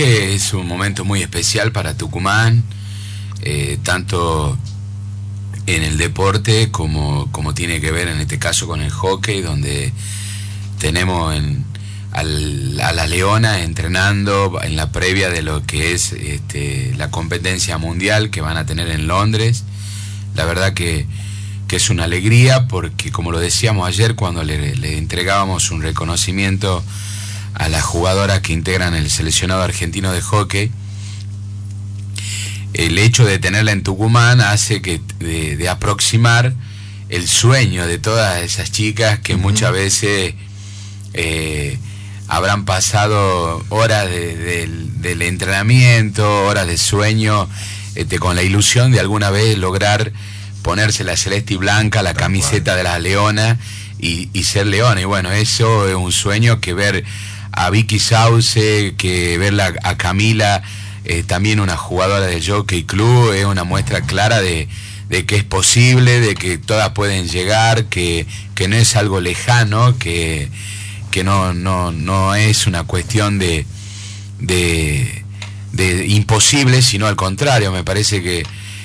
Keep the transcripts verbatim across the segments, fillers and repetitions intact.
que es un momento muy especial para Tucumán, eh, tanto en el deporte como, como tiene que ver en este caso con el hockey, donde tenemos en, al, a la Leona entrenando en la previa de lo que es este, la competencia mundial que van a tener en Londres. La verdad que, que es una alegría porque, como lo decíamos ayer cuando le, le entregábamos un reconocimiento a las jugadoras que integran el seleccionado argentino de hockey, el hecho de tenerla en Tucumán hace que de, de aproximar el sueño de todas esas chicas que uh-huh. muchas veces eh, habrán pasado horas de, de, del entrenamiento, horas de sueño, este, con la ilusión de alguna vez lograr ponerse la celeste y blanca, la camiseta de la Leona y, y ser Leona. Y bueno, eso es un sueño, que ver a Vicky Sauce, que verla a Camila, eh, también una jugadora del Jockey Club, es una muestra clara de, de que es posible, de que todas pueden llegar, que, que no es algo lejano, que, que no, no, no es una cuestión de, de, de imposible, sino al contrario. Me parece que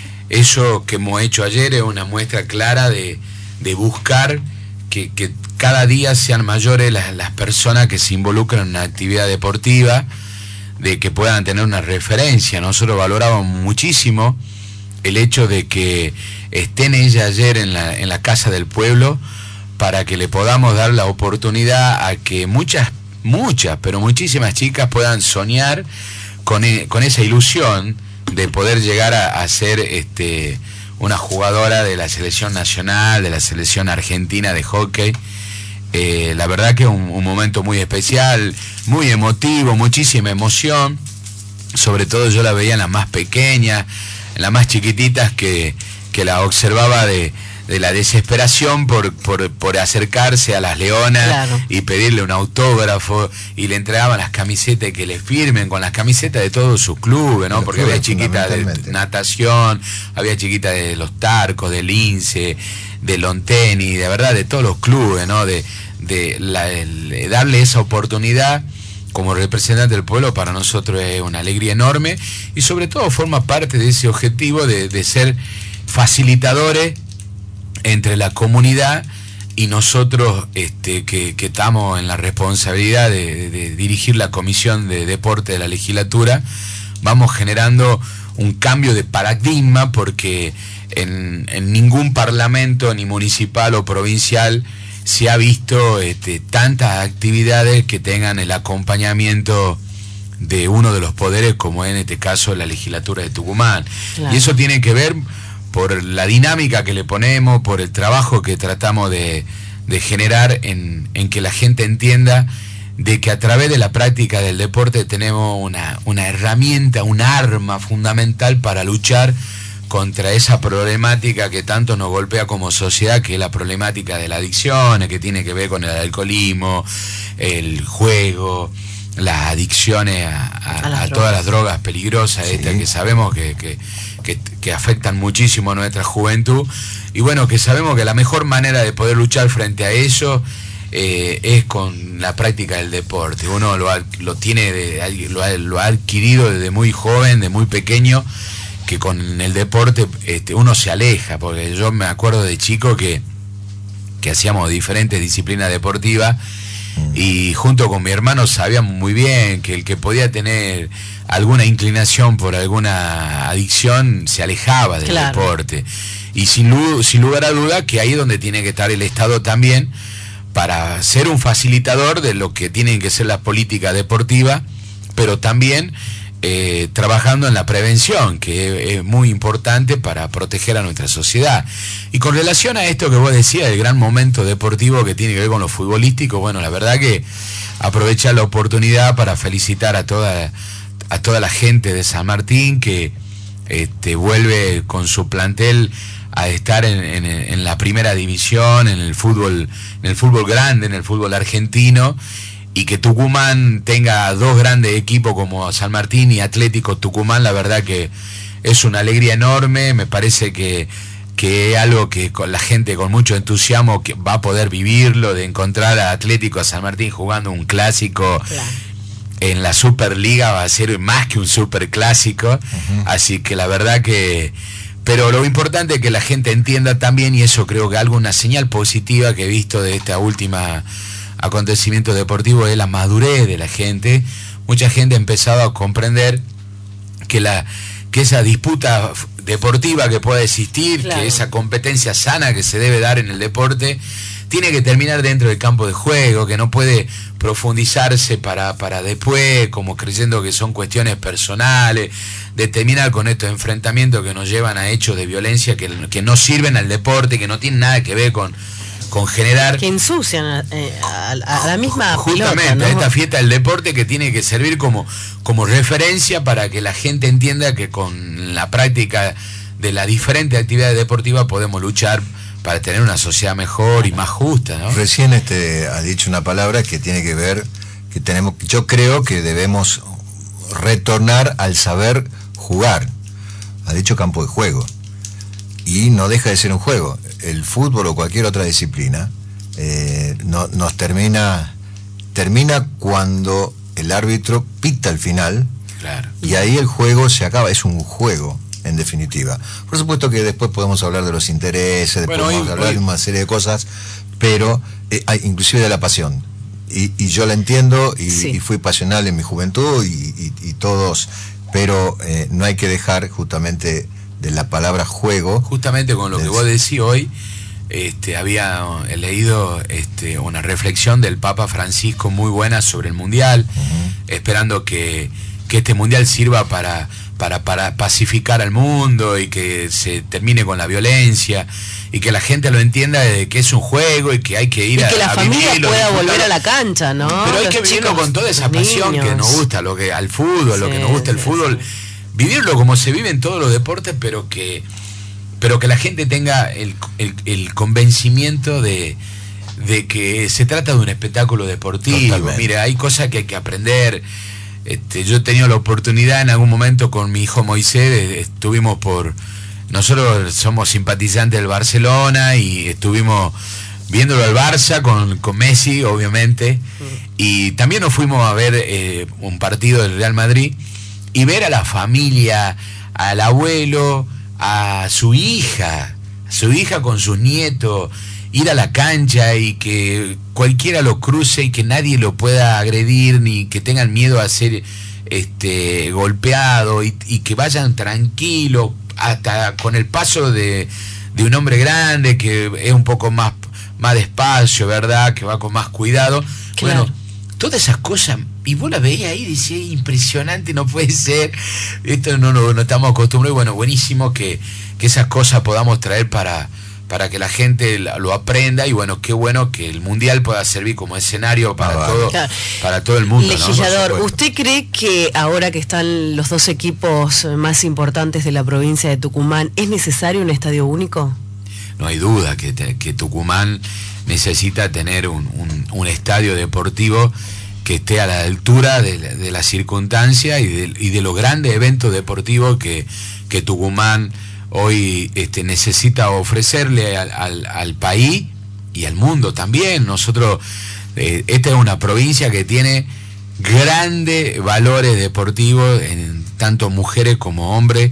eso que hemos hecho ayer es una muestra clara de, de buscar que, que cada día sean mayores las, las personas que se involucran en una actividad deportiva, de que puedan tener una referencia. Nosotros valoramos muchísimo el hecho de que estén ellas ayer en la, en la Casa del Pueblo, para que le podamos dar la oportunidad a que muchas, muchas, pero muchísimas chicas puedan soñar con, con esa ilusión de poder llegar a, a ser este, una jugadora de la selección nacional, de la selección argentina de hockey. Eh, la verdad que es un, un momento muy especial, muy emotivo, muchísima emoción. Sobre todo yo la veía en las más pequeñas, en las más chiquititas, que, que la observaba de, de la desesperación por, por, por acercarse a las leonas, claro, y pedirle un autógrafo, y le entregaban las camisetas, que le firmen con las camisetas de todos sus clubes, ¿no? Porque había chiquitas de natación, había chiquitas de los Tarcos, del Lince, de Lonteni, de verdad, de todos los clubes, ¿no? De, de, la, de darle esa oportunidad como representante del pueblo, para nosotros es una alegría enorme, y sobre todo forma parte de ese objetivo de, de ser facilitadores entre la comunidad y nosotros, este, que, que estamos en la responsabilidad de, de, de dirigir la Comisión de Deporte de la legislatura. Vamos generando un cambio de paradigma, porque en, en ningún parlamento, ni municipal o provincial, se ha visto este, tantas actividades que tengan el acompañamiento de uno de los poderes, como en este caso la legislatura de Tucumán. Claro. Y eso tiene que ver por la dinámica que le ponemos, por el trabajo que tratamos de, de generar en, en que la gente entienda de que a través de la práctica del deporte tenemos una, una herramienta, un arma fundamental para luchar contra esa problemática que tanto nos golpea como sociedad, que es la problemática de la adicción, que tiene que ver con el alcoholismo, el juego, las adicciones a, a, a, a todas las drogas peligrosas, sí, estas que sabemos que, que, que, que afectan muchísimo a nuestra juventud, y bueno, que sabemos que la mejor manera de poder luchar frente a eso eh, es con la práctica del deporte. Uno lo, lo tiene de, lo, ha, lo ha adquirido desde muy joven, de muy pequeño, que con el deporte este, uno se aleja, porque yo me acuerdo de chico que, que hacíamos diferentes disciplinas deportivas, y junto con mi hermano sabíamos muy bien que el que podía tener alguna inclinación por alguna adicción se alejaba del claro. deporte, y sin, sin lugar a duda que ahí es donde tiene que estar el Estado también, para ser un facilitador de lo que tienen que ser las políticas deportivas, pero también Eh, trabajando en la prevención, que es, es muy importante para proteger a nuestra sociedad. Y con relación a esto que vos decías, el gran momento deportivo que tiene que ver con lo futbolístico, bueno, la verdad que aprovechar la oportunidad para felicitar a toda, a toda la gente de San Martín, que este, vuelve con su plantel a estar en, en, en la primera división, en el fútbol, en el fútbol grande, en el fútbol argentino, y que Tucumán tenga dos grandes equipos como San Martín y Atlético Tucumán. La verdad que es una alegría enorme. Me parece que, que es algo que con la gente con mucho entusiasmo que va a poder vivirlo, de encontrar a Atlético, a San Martín jugando un clásico, claro. en la Superliga va a ser más que un superclásico, uh-huh. Así que la verdad que... Pero lo importante es que la gente entienda también, y eso creo que algo, una señal positiva que he visto de esta última acontecimiento deportivo, es la madurez de la gente. Mucha gente ha empezado a comprender que la que esa disputa deportiva que pueda existir, claro, que esa competencia sana que se debe dar en el deporte, tiene que terminar dentro del campo de juego, que no puede profundizarse para, para después, como creyendo que son cuestiones personales, de terminar con estos enfrentamientos que nos llevan a hechos de violencia que, que no sirven al deporte, que no tienen nada que ver con, con generar... Que ensucian eh, a, a la misma justamente pelota, ¿no? A esta fiesta del deporte, que tiene que servir como, como referencia para que la gente entienda que con la práctica de las diferentes actividades deportivas podemos luchar para tener una sociedad mejor y más justa, ¿no? Recién este ha dicho una palabra que tiene que ver, que tenemos, yo creo que debemos retornar al saber jugar. Ha dicho campo de juego. Y no deja de ser un juego. El fútbol o cualquier otra disciplina eh, no, nos termina, termina cuando el árbitro pita el final, claro, y ahí el juego se acaba, es un juego. En definitiva. Por supuesto que después podemos hablar de los intereses, después bueno, podemos hoy, hablar hoy. de una serie de cosas, pero eh, hay, inclusive de la pasión. Y, y yo la entiendo, y, sí. y fui pasional en mi juventud, y, y, y todos, pero eh, no hay que dejar justamente de la palabra juego. Justamente con lo que vos decís hoy, este, había leído este, una reflexión del Papa Francisco muy buena sobre el Mundial, uh-huh. esperando que, que este Mundial sirva para... Para, para pacificar al mundo y que se termine con la violencia y que la gente lo entienda de que es un juego y que hay que ir y a, que la a familia vivirlo, pueda volver a la cancha, ¿no? Pero hay los que vivirlo chicos, con toda esa pasión niños. que nos gusta, lo que al fútbol, sí, lo que nos gusta el sí, fútbol, sí. Vivirlo como se vive en todos los deportes, pero que pero que la gente tenga el, el, el convencimiento de, de que se trata de un espectáculo deportivo. Totalmente. Mira, hay cosas que hay que aprender. Este, yo he tenido la oportunidad en algún momento con mi hijo Moisés, estuvimos por... Nosotros somos simpatizantes del Barcelona y estuvimos viéndolo al Barça con, con Messi, obviamente, y también nos fuimos a ver eh, un partido del Real Madrid y ver a la familia, al abuelo, a su hija, a su hija con sus nietos, ir a la cancha y que cualquiera lo cruce y que nadie lo pueda agredir ni que tengan miedo a ser este golpeado y, y que vayan tranquilos hasta con el paso de, de un hombre grande que es un poco más, más despacio, ¿verdad? Que va con más cuidado. Claro. Bueno, todas esas cosas, y vos la veías ahí y decías, impresionante, no puede ser, esto no, no, no estamos acostumbrados. Bueno, buenísimo que, que esas cosas podamos traer para para que la gente lo aprenda, y bueno, qué bueno que el Mundial pueda servir como escenario para ah, todo claro. para todo el mundo. Legislador, ¿no? ¿Usted cree que ahora que están los dos equipos más importantes de la provincia de Tucumán, es necesario un estadio único? No hay duda que, que Tucumán necesita tener un, un, un estadio deportivo que esté a la altura de la, de la circunstancia y de, y de los grandes eventos deportivos que, que Tucumán hoy este, necesita ofrecerle al, al, al país y al mundo también. Nosotros, eh, esta es una provincia que tiene grandes valores deportivos en tanto mujeres como hombres,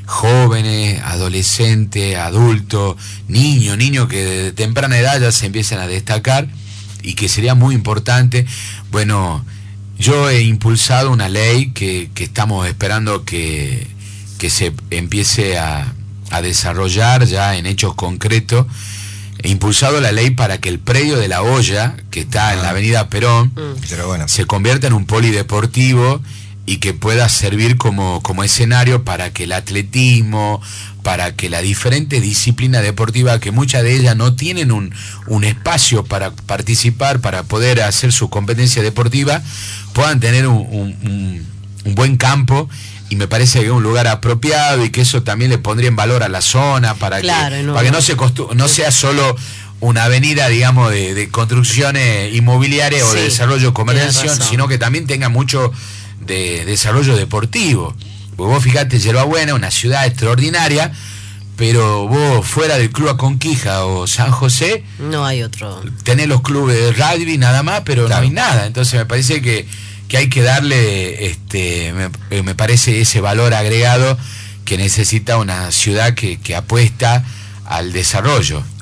jóvenes, adolescentes, adultos, niños, niños que de temprana edad ya se empiezan a destacar y que sería muy importante. Bueno, yo he impulsado una ley que, que estamos esperando que, que se empiece a a desarrollar ya en hechos concretos. He impulsado la ley para que el predio de La Olla, que está ah. en la avenida Perón, Pero bueno. se convierta en un polideportivo y que pueda servir como, como escenario para que el atletismo, para que la diferente disciplina deportiva, que muchas de ellas no tienen un, un espacio para participar, para poder hacer su competencia deportiva, puedan tener un, un, un, un buen campo. Y me parece que es un lugar apropiado y que eso también le pondría en valor a la zona para claro, que no, para que no se costu- no sea solo una avenida, digamos, de, de construcciones inmobiliarias sí, o de desarrollo comercial, sino que también tenga mucho de desarrollo deportivo. Porque vos fijate, Yerbabuena, una ciudad extraordinaria, pero vos fuera del Club Aconquija o San José no hay otro. Tenés los clubes de rugby nada más, pero claro. no hay nada. Entonces me parece que que hay que darle, este, me, me parece, ese valor agregado que necesita una ciudad que, que apuesta al desarrollo.